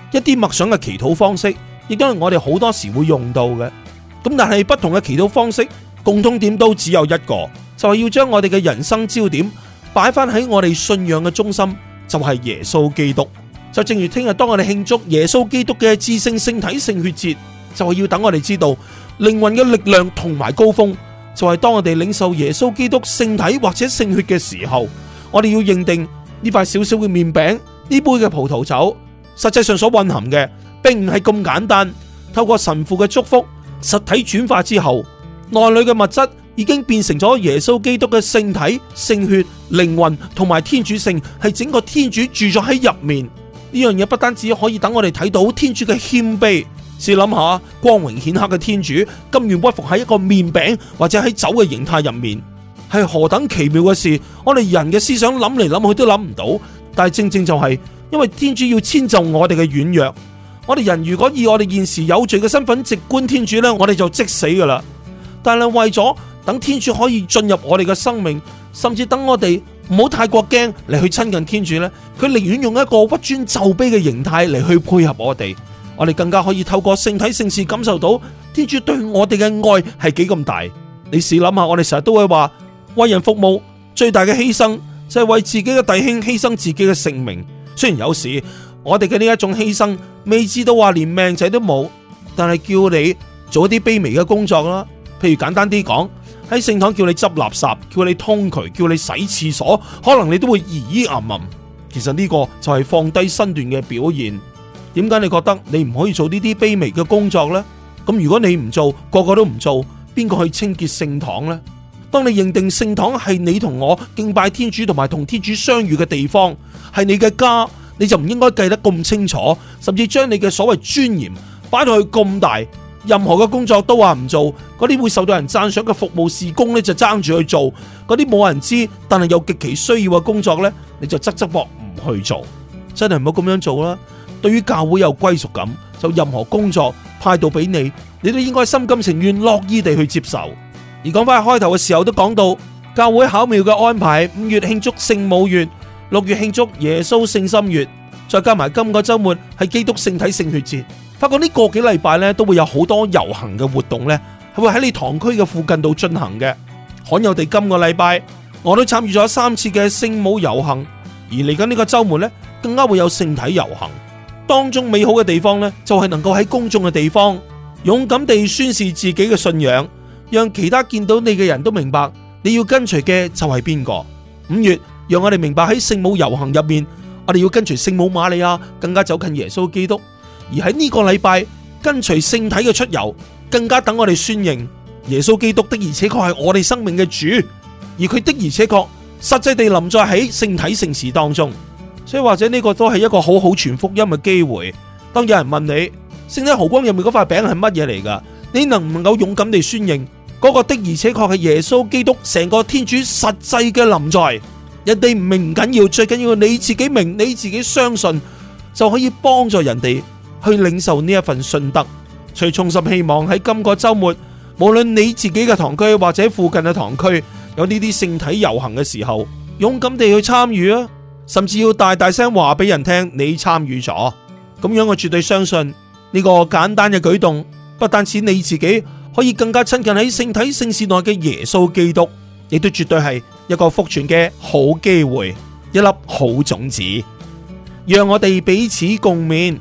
一啲默想嘅祈禱方式，亦都係我哋好多時會用到嘅。咁但係不同嘅祈禱方式，共通點都只有一個，就係要將我哋嘅人生焦點擺翻喺我哋信仰嘅中心，就係耶穌基督。就正如聽日當我哋慶祝耶穌基督嘅至聖聖體聖血節，就係要等我哋知道靈魂嘅力量同埋高峰，就係當我哋領受耶穌基督聖體或者聖血嘅時候，我哋要認定呢塊小小嘅麵餅，呢杯嘅葡萄酒，實際上所蘊含嘅並唔係咁簡單。透過神父嘅祝福，實體轉化之後，內裏嘅物質已經變成咗耶穌基督嘅聖體、聖血、靈魂同埋天主性，係整個天主住咗喺入面。呢樣嘢不單止可以等我哋睇到天主嘅謙卑，試諗下光榮顯赫嘅天主甘願屈服喺一個麵餅或者喺酒嘅形態入面，係何等奇妙嘅事！我哋人嘅思想諗嚟諗去都諗唔到，但係正正就係因為天主要遷就我哋嘅軟弱，我哋人如果以我哋現時有罪嘅身份直觀天主呢，我哋就即死噶啦。但係為咗等天主可以進入我哋嘅生命，甚至等我哋唔好太過驚嚟去親近天主呢，佢寧願用一個屈尊就卑嘅形態嚟去配合我哋，我哋更加可以透過聖體聖事感受到天主對我哋嘅愛係幾咁大。你試諗下，我哋成日都會話為人服務最大嘅犧牲就係為自己嘅弟兄犧牲自己嘅性命。雖然有時我哋嘅呢一種犧牲未至到話連命仔都冇，但係叫你做一啲卑微嘅工作啦，譬如簡單啲講，喺聖堂叫你執垃圾，叫你通渠，叫你洗廁所，可能你都會依依吟吟。其實呢個就係放低身段嘅表現。點解你覺得你唔可以做呢啲卑微嘅工作呢？咁如果你唔做，個個都唔做，邊個去清潔聖堂呢？當你認定聖堂係你同我敬拜天主同埋同天主相遇嘅地方，係你嘅家，你就唔應該計得咁清楚，甚至將你嘅所謂尊嚴擺到去咁大。任何嘅工作都話唔做，嗰啲會受到人讚賞嘅服務事工呢，就爭住去做，嗰啲冇人知但係又極其需要嘅工作呢，你就側側膊唔去做。真係唔好咁樣做啦。對於教會有歸屬感，就任何工作派到俾你，你都應該心甘情願樂意地去接受。而講翻開頭嘅時候都講到，教會巧妙嘅安排，5月慶祝聖母月，6月慶祝耶穌聖心月，再加埋今個週末係基督聖體聖血節。發覺呢個幾禮拜咧，都會有好多遊行嘅活動咧，係會喺你堂區嘅附近度進行嘅。罕有地今個禮拜我都參與咗3次嘅聖母遊行，而嚟緊呢個週末咧，更加會有聖體遊行。當中美好嘅地方咧，就係能夠喺公眾嘅地方勇敢地宣示自己嘅信仰，讓其他見到你嘅人都明白你要跟隨嘅就係邊個。5月讓我哋明白喺聖母遊行入面，我哋要跟隨聖母瑪利亞，更加走近耶穌基督。而喺呢個禮拜跟隨聖體嘅出遊，更加等我哋宣認耶穌基督的而且確係我哋生命嘅主，而佢的而且確實際地臨在喺聖體聖事當中。所以或者呢個都係一個好好傳福音嘅機會。當有人問你聖體毫光入面嗰塊餅係乜嘢嚟㗎，你能唔能夠勇敢地宣認嗰個的而且確係耶穌基督成個天主實際嘅臨在？人哋唔明唔緊要，最緊要你自己明，你自己相信，就可以幫助人哋去領受呢一份信德。所以衷心希望喺今個週末，無論你自己嘅堂區或者附近嘅堂區有呢啲聖體遊行嘅時候，勇敢地去參與啊！甚至要大大聲話俾人聽你參與咗。咁樣我絕對相信呢個簡單嘅舉動，不單止你自己可以更加親近喺聖體聖事內嘅耶穌基督，亦都絕對係一個福傳嘅好機會，一粒好種子，讓我哋彼此共勉。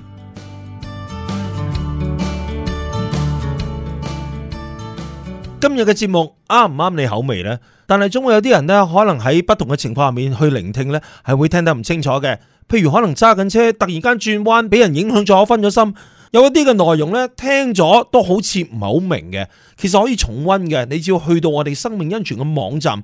今日嘅節目啱唔啱你口味呢？但係總會有啲人呢，可能喺不同嘅情況下面去聆聽呢，係會聽得唔清楚嘅。譬如可能揸緊車，突然間轉彎，俾人影響咗，分咗心。有一啲嘅內容呢，聽咗都好似唔係好明嘅。其實可以重溫嘅，你只要去到我哋生命恩泉嘅網站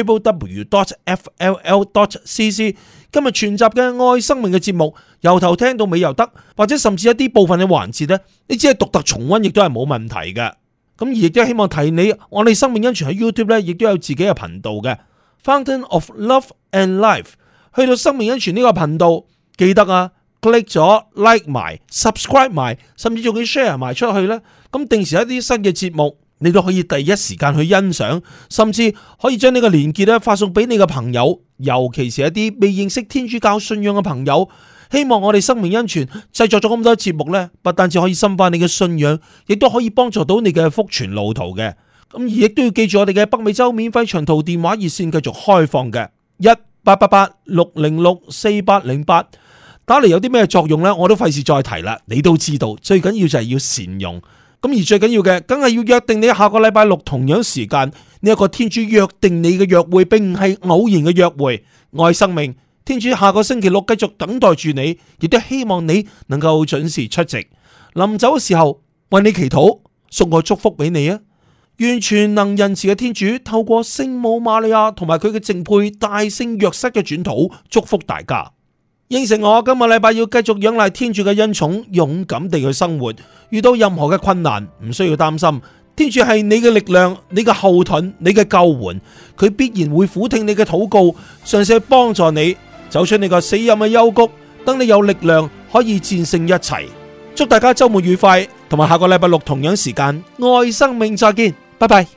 www.fll.cc。今日全集嘅愛生命嘅節目，由頭聽到尾又得，或者甚至一啲部分嘅環節呢，你只係獨特重溫，亦都係冇問題嘅。咁而亦都希望提你，我哋生命恩泉喺 YouTube 咧，亦都有自己嘅頻道嘅 Fountain of Love and Life。去到生命恩泉呢個頻道，記得啊 ，click 咗 like 埋 ，subscribe 埋，甚至仲要 share 埋出去咧。咁定時一啲新嘅節目，你都可以第一時間去欣賞，甚至可以將呢個連結咧發送俾你嘅朋友，尤其是一啲未認識天主教信仰嘅朋友， 希望我哋生命恩泉製作咗咁多節目呢，不單止可以深化你嘅信仰，亦都可以幫助到你嘅福傳路途嘅。咁而亦都要記住我哋嘅北美洲免費長途電話熱線繼續開放嘅，1888-606-4808。打嚟有啲咩作用呢？我都費事再提啦，你都知道。最緊要就係要善用。咁而最緊要嘅，梗係要約定你下個禮拜六同樣時間呢一個天主約定你嘅約會，並唔係偶然嘅約會。愛生命，天主下個星期六繼續等待住你，亦都希望你能夠準時出席。臨走嘅時候為你祈禱，送個祝福俾你啊！願全能仁慈嘅天主透過聖母瑪利亞同埋佢嘅淨配大聖若瑟嘅轉禱，祝福大家。應承我今個禮拜要繼續仰賴天主嘅恩寵，勇敢地去生活。遇到任何嘅困難，唔需要擔心，天主係你嘅力量、你嘅後盾、你嘅救援，佢必然會俯聽你嘅禱告，嘗試去幫助你走出你個死蔭嘅幽谷，等你有力量可以戰勝一切。祝大家周末愉快，同埋下個禮拜六同樣時間愛生命再見，拜拜。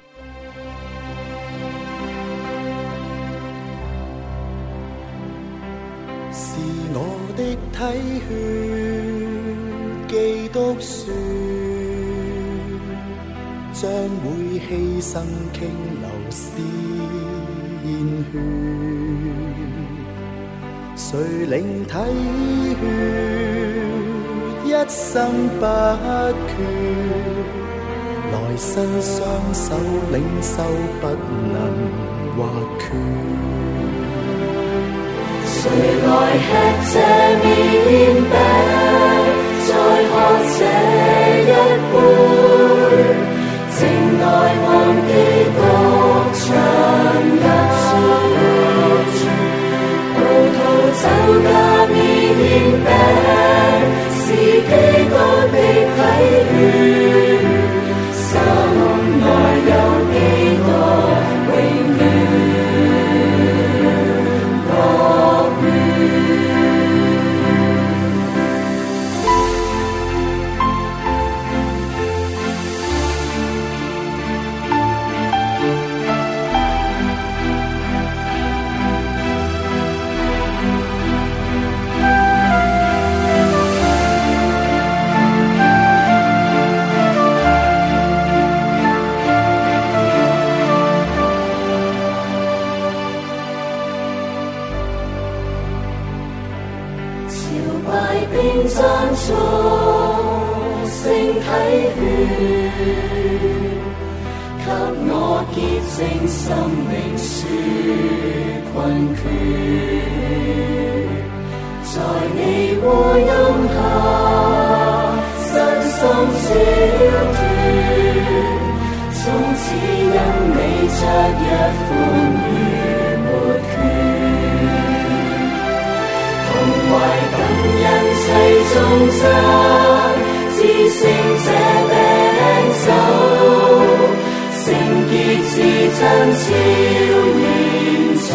是我的體血，基督說，將會犧牲傾流鮮血，誰領體血，一生不缺，來生雙手領受不能或缺。誰來吃這麵餅，再喝這一杯，靜待望基督長日住。葡萄酒加麵餅，是基督的體血，心內有基督永遠。讚頌聖體血，給我潔淨生命紓困缺，在你和蔭下身心超脫，從此因你昨日歡愉沒缺。懷感恩齊頌讚，至聖這餅酒，聖潔至真超然彰。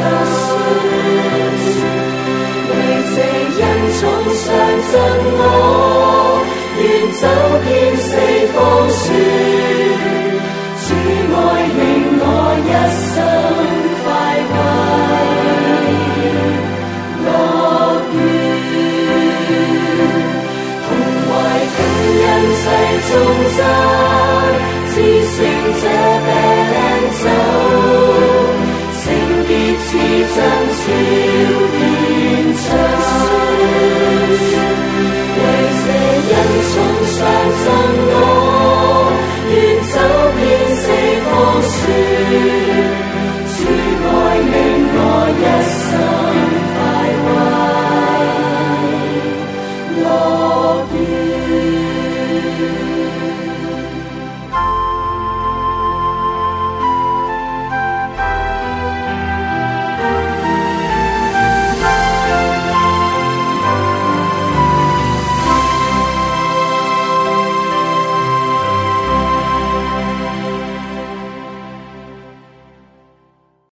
為這恩寵常贈我，願走遍四方説，主愛令我一生快慰。齊頌讚，至聖這餅酒，聖潔至真超。